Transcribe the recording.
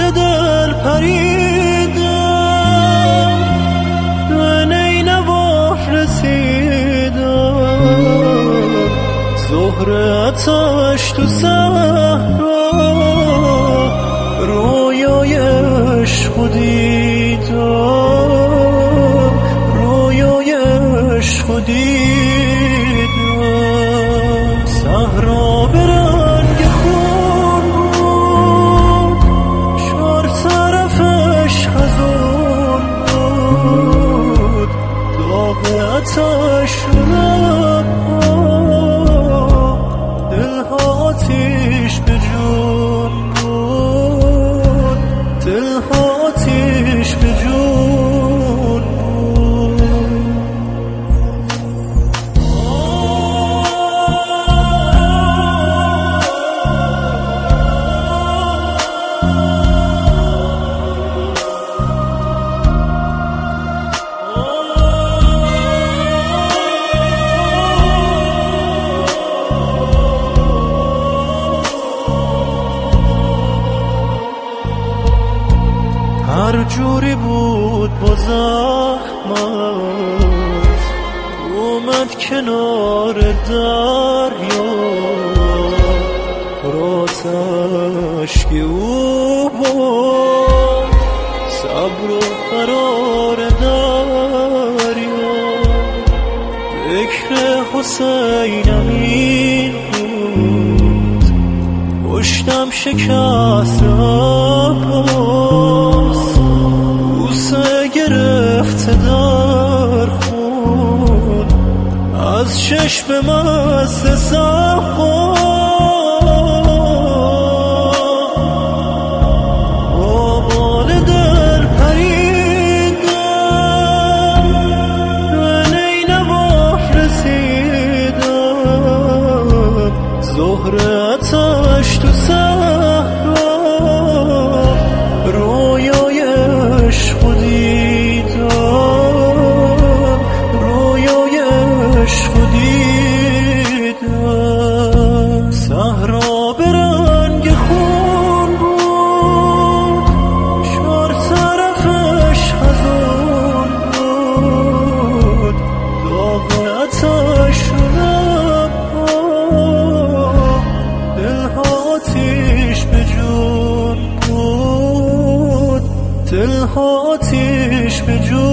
دل پریدم، به نینواح رسیدم، ظهر آتش تو صحرا، رویای عشق دیدم، رویای عشق دیدم. صحرا به رنگ خون بود، چار طرفش خزون بود، داغ آتش رنگ، دلها آتیش به جون بود، دلها آتیش به جون بود. هر جوری بود با زحمت اومد کنار دریا، پرآتش که او بود صبر و قرار دریا. فکر حسین امین بود، پشتم شکست عباس، بوسه گرفته در خون از چشم مست صحبا. با بال دل پریدم، به نینواح رسیدم، ظهر آتش تو صحرا، رویای عشق دیدم، رویای عشق دیدم. صحرا به رنگ خون بود، چار طرفش خزون بود، داغ آتش نبود، دلها آتیش به جون بود، دلها آتیش به جون.